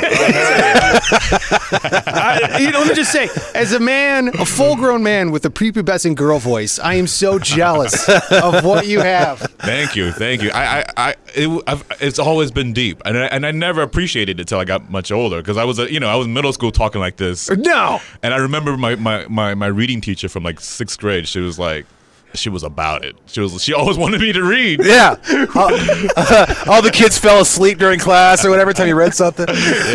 I, you know, let me just say, as a man, a full-grown man with a prepubescent girl voice, I am so jealous of what you have. Thank you, thank you. I, I, I it, I've, it's always been deep, and I, and I never appreciated it until I got much older because I was, a, you know, I was in middle school talking like this. No. And I remember my, my, my, my reading teacher from like sixth grade. She was like, she was about it. She was, she always wanted me to read. Yeah. all, uh, all the kids fell asleep during class or whatever every time you read something.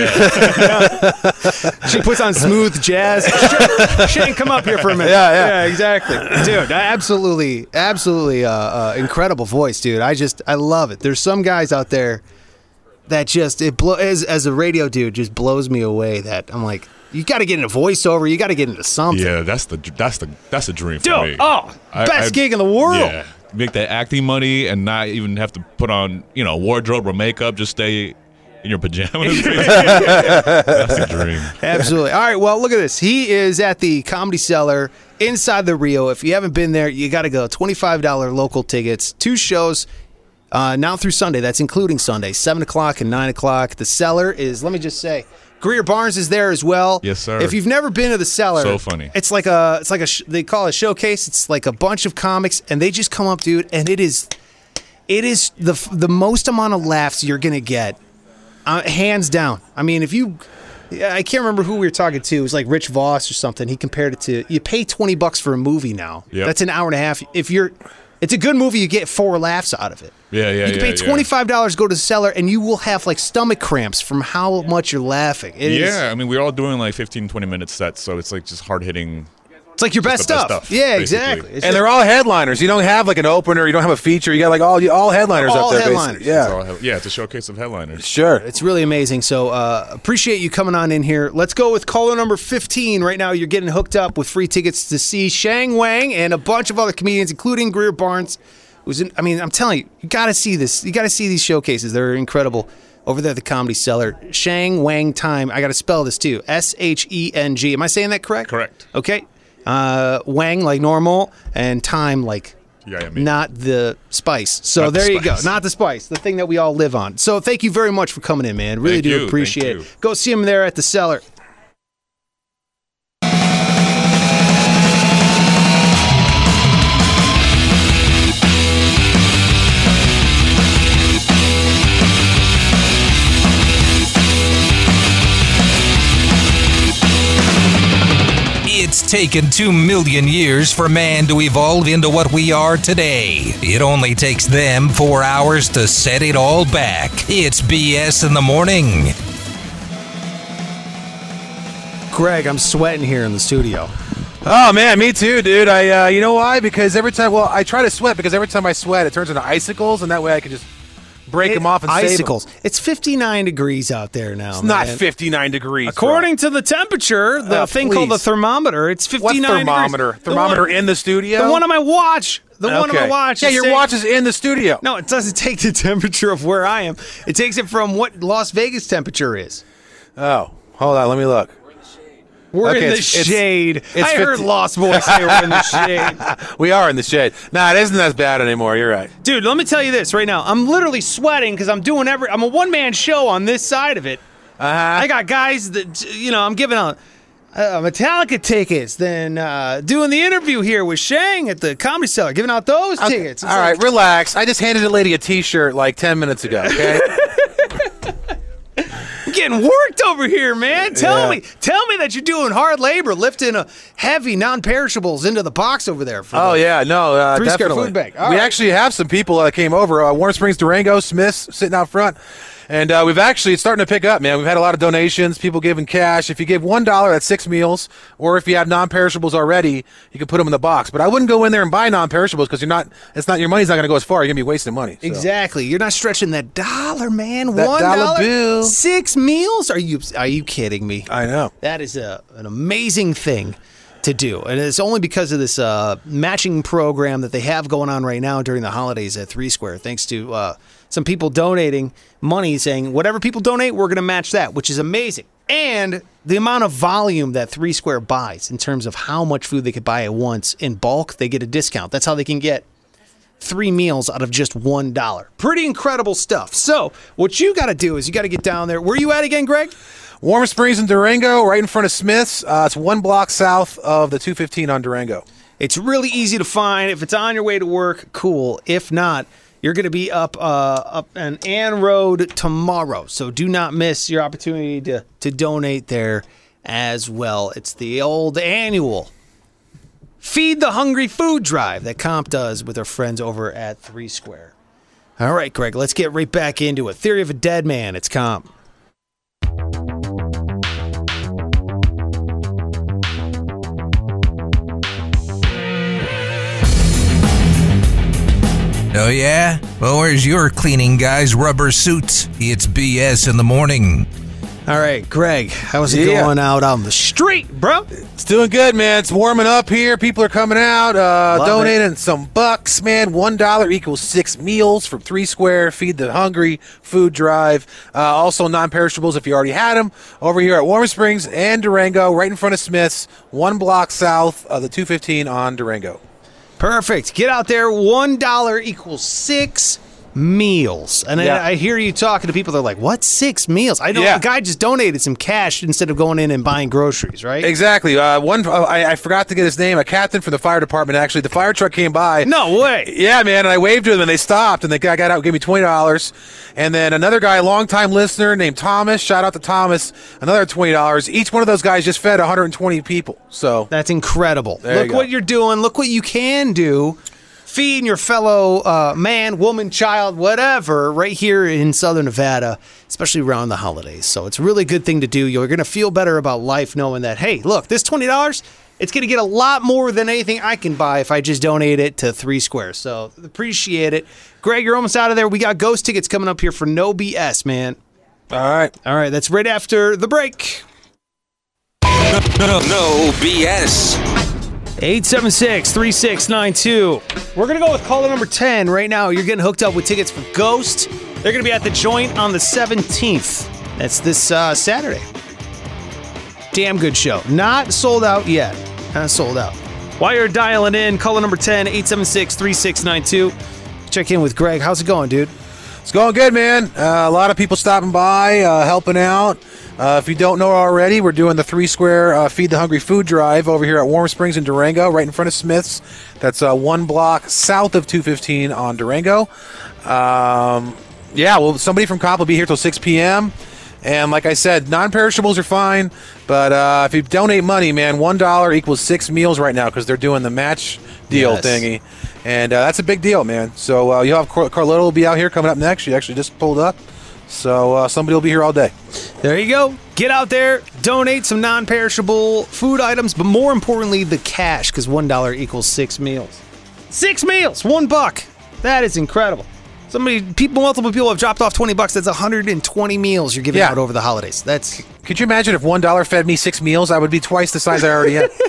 She puts on smooth jazz. Shane, come up here for a minute. Yeah, yeah. Yeah, exactly. Dude, absolutely, absolutely uh, uh, incredible voice, dude. I just, I love it. There's some guys out there that just, it blow, as, as a radio dude, just blows me away that I'm like, you got to get into voiceover. You got to get into something. Yeah, that's the that's the that's a dream for Dude, me. oh, I- best I- gig in the world. Yeah, make that acting money and not even have to put on you know wardrobe or makeup. Just stay in your pajamas. That's a dream. Absolutely. All right, well, look at this. He is at the Comedy Cellar inside the Rio. If you haven't been there, you got to go. twenty-five dollars local tickets. Two shows uh, now through Sunday. That's including Sunday, seven o'clock and nine o'clock. The Cellar is, let me just say, Greer Barnes is there as well. Yes, sir. If you've never been to the Cellar, So funny. It's like a, it's like a, sh- they call it a showcase. It's like a bunch of comics, and they just come up, dude, and it is, it is the the most amount of laughs you're gonna get, uh, hands down. I mean, if you Yeah, I can't remember who we were talking to. It was like Rich Voss or something. He compared it to you pay twenty bucks for a movie now. Yep. That's an hour and a half. If you're, it's a good movie. You get four laughs out of it. Yeah, yeah, You can yeah, pay twenty-five dollars, go to the cellar, and you will have like stomach cramps from how much you're laughing. It yeah, is, I mean, we're all doing like fifteen, twenty minute sets, so it's like just hard hitting. It's like your best stuff. stuff. Yeah, basically. exactly. It's and just- they're all headliners. You don't have like an opener. You don't have a feature. You got like all all headliners All up there. headliners. basically. Yeah, It's all head- yeah, it's a showcase of headliners. sure. It's really amazing. So uh, appreciate you coming on in here. Let's go with caller number fifteen. Right now, you're getting hooked up with free tickets to see Shang Wang and a bunch of other comedians, including Greer Barnes. Who's in, I mean, I'm telling you, you got to see this. You got to see these showcases. They're incredible. Over there at the Comedy Cellar. Shang Wang Time. I got to spell this too. S H E N G. Am I saying that correct? Correct. Okay. Uh, Wang like normal and time like Yeah, I mean, not the spice. So Not the there you go. spice. Not the spice, the thing that we all live on. So thank you very much for coming in, man. Really Thank do you. Thank appreciate you. it. Go see him there at the Cellar. It's taken two million years for man to evolve into what we are today. It only takes them four hours to set it all back. It's B S in the morning. Greg, I'm sweating here in the studio. Oh man, me too, dude. I, uh, you know why? Because every time, well, I try to sweat because every time I sweat, it turns into icicles, and that way I can just break them off and save 'em. Icicles. It's fifty-nine degrees out there now. It's not man. fifty-nine degrees. According to the temperature, the Uh, thing called the please. thermometer, it's What fifty-nine thermometer? degrees. The Thermometer one- in the studio? The one on my watch. The one on my Okay. watch. Yeah, is your saying- watch is in the studio. No, it doesn't take the temperature of where I am. It takes it from what Las Vegas temperature is. Oh, hold on, let me look. We're Okay, in the it's- it's- shade. it's I heard fifty Lost Boys say we're in the shade. We are in the shade. Nah, it isn't as bad anymore. You're right. Dude, let me tell you this right now. I'm literally sweating because I'm doing every. I'm a one man show on this side of it. Uh-huh. I got guys that you know. I'm giving out uh, Metallica tickets, then uh, doing the interview here with Shang at the Comedy Cellar, giving out those Okay, tickets. It's All like- right, relax. I just handed a lady a T-shirt like ten minutes ago. Okay. I'm getting worked over here, man. Tell Yeah. me, tell me that you're doing hard labor, lifting a heavy non-perishables into the box over there. For Oh the- yeah, no, uh, Three Square definitely. Food Bank. All we right. actually have some people that came over. Uh, Warm Springs, Durango, Smiths sitting out front, and uh, we've actually it's starting to pick up, man. We've had a lot of donations, people giving cash. If you give one dollar, that's six meals. Or if you have non-perishables already, you can put them in the box. But I wouldn't go in there and buy non-perishables because you're not. It's not your money's not going to go as far. You're going to be wasting money. So. Exactly. You're not stretching that dollar, man. That One dollar dollar, bill. six meals. Are you are you kidding me? I know. That is a an amazing thing to do, and it's only because of this uh, matching program that they have going on right now during the holidays at Three Square. Thanks to uh, some people donating money, saying whatever people donate, we're going to match that, which is amazing. And the amount of volume that Three Square buys in terms of how much food they could buy at once in bulk, they get a discount. That's how they can get three meals out of just one dollar. Pretty incredible stuff. So what you got to do is you got to get down there. Where are you at again, Greg? Warm Springs in Durango, right in front of Smiths. Uh, it's one block south of the two fifteen on Durango. It's really easy to find. If it's on your way to work, cool. If not, you're going to be up uh, up on Ann Road tomorrow. So do not miss your opportunity to, to donate there as well. It's the old annual Feed the Hungry food drive that Comp does with our friends over at Three Square. All right, Greg, let's get right back into it. Theory of a Dead Man. It's Comp. Oh yeah? Well, where's your cleaning guy's rubber suits? It's B S in the morning. All right, Greg, how's it Yeah. going out on the street, bro? It's doing good, man. It's warming up here. People are coming out, uh, Love donating some bucks, man. One dollar equals six meals from Three Square. Feed the Hungry food drive. Uh, also, non-perishables if you already had them. Over here at Warm Springs and Durango, right in front of Smith's, one block south of the two fifteen on Durango. Perfect. Get out there. One dollar equals six meals. And Yeah. I, I hear you talking to people that are like, what, six meals? I know Yeah. a guy just donated some cash instead of going in and buying groceries, right? Exactly. Uh, one, uh, I, I forgot to get his name. A captain from the fire department. Actually, the fire truck came by. No way. Yeah, man. And I waved to them, and they stopped, and the guy got out, and gave me twenty dollars. And then another guy, a longtime listener named Thomas. Shout out to Thomas. Another twenty dollars. Each one of those guys just fed one hundred twenty people. So that's incredible. There Look you go. what you're doing. Look what you can do. Feeding your fellow uh, man, woman, child, whatever, right here in Southern Nevada, especially around the holidays. So it's a really good thing to do. You're going to feel better about life knowing that, hey, look, this twenty dollars, it's going to get a lot more than anything I can buy if I just donate it to Three Squares. So appreciate it. Greg, you're almost out of there. We got Ghost tickets coming up here for No B S, man. All right. All right, that's right after the break. No, no, no B S. eight seven six, three six nine two. We're going to go with caller number ten right now. You're getting hooked up with tickets for Ghost. They're going to be at the Joint on the seventeenth. That's this uh, Saturday. Damn good show. Not sold out yet. Not sold out. While you're dialing in, caller number ten, eight seven six, three six nine two. Check in with Greg. How's it going, dude? It's going good, man. Uh, a lot of people stopping by, uh, helping out. Uh, if you don't know already, we're doing the Three Square uh, Feed the Hungry Food Drive over here at Warm Springs in Durango, right in front of Smith's. That's uh, one block south of two fifteen on Durango. Um, yeah, well, somebody from C O P will be here till six p.m. And like I said, non-perishables are fine, but uh, if you donate money, man, one dollar equals six meals right now because they're doing the match deal Yes. thingy. And uh, that's a big deal, man. So uh, you'll have Car- Carlota will be out here coming up next. She actually just pulled up. So uh, somebody will be here all day. There you go. Get out there, donate some non-perishable food items, but more importantly, the cash, because one dollar equals six meals. Six meals, one buck. That is incredible. Somebody, people, multiple people have dropped off twenty bucks. That's one hundred twenty meals you're giving Yeah. out over the holidays. That's. Could you imagine if one dollar fed me six meals? I would be twice the size I already am.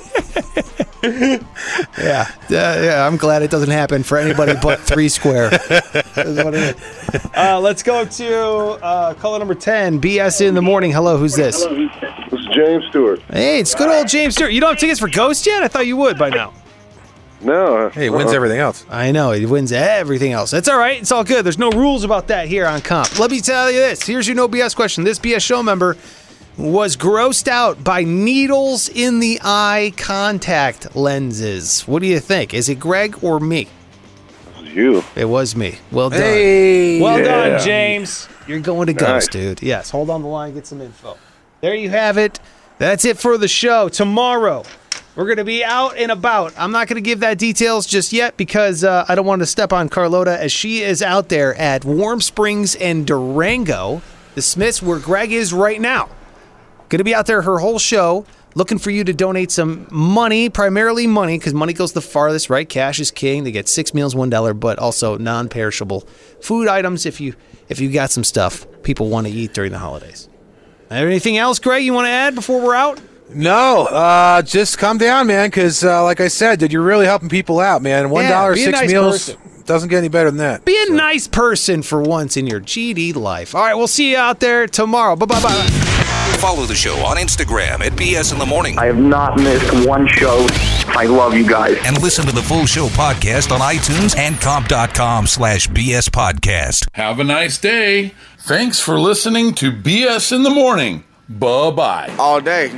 Yeah, uh, yeah. I'm glad it doesn't happen for anybody but Three Square. That's what it is. Uh, let's go to uh, caller number ten, B S in the morning. Hello, who's this? This is James Stewart. Hey, it's good old James Stewart. You don't have tickets for Ghost yet? I thought you would by now. No. Hey, he wins uh-uh. everything else. I know, he wins everything else. That's all right. It's all good. There's no rules about that here on Comp. Let me tell you this. Here's your no B S question. This B S show member was grossed out by needles in the eye contact lenses. What do you think? Is it Greg or me? This is you. It was me. Well done. Hey, well yeah. done, James. You're going to Ghost, Nice. dude. Yes, hold on the line, get some info. There you have it. That's it for the show. Tomorrow, we're going to be out and about. I'm not going to give that details just yet because uh, I don't want to step on Carlota as she is out there at Warm Springs and Durango, the Smiths, where Greg is right now. Going to be out there her whole show, looking for you to donate some money, primarily money, because money goes the farthest, right? Cash is king. They get six meals, one dollar, but also non-perishable food items if you if you got some stuff people want to eat during the holidays. Anything else, Greg, you want to add before we're out? No, uh, just calm down, man, because uh, like I said, dude, you're really helping people out, man. One dollar, be a six nice meals person. doesn't get any better than that. Be a nice person for once in your G D life. All right, we'll see you out there tomorrow. Bye-bye-bye. Follow the show on Instagram at B S in the Morning. I have not missed one show. I love you guys. And listen to the full show podcast on iTunes and comp.com slash BS podcast. Have a nice day. Thanks for listening to B S in the Morning. Bye-bye. All day.